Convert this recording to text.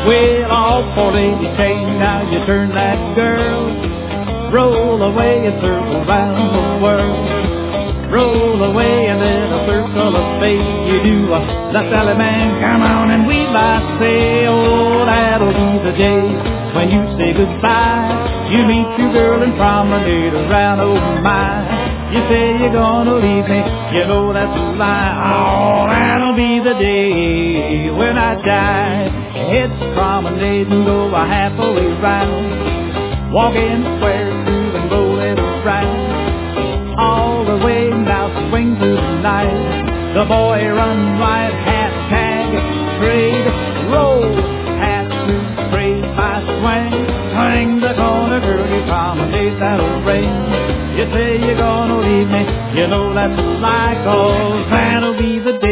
Well, all for lady chain, now you turn that girl. Roll away and circle round the world. Roll away and then a circle of fate you do. The Sally man, come on and we might say, oh, that'll be the day when you say goodbye. You meet your girl and promenade around, oh my. You say you're gonna leave me, you know that's a lie. Oh, that'll be the day when I die. Head promenading, go a halfway round. Walk in the square, through and roll it around. All the way now, swing through the night. The boy runs right, hat, tag, trade, roll, hat, suit, trade, my swing. Swing the corner, girl, you promenade that'll ring. You say you're gonna leave me, you know that's a lie, 'cause that'll be the day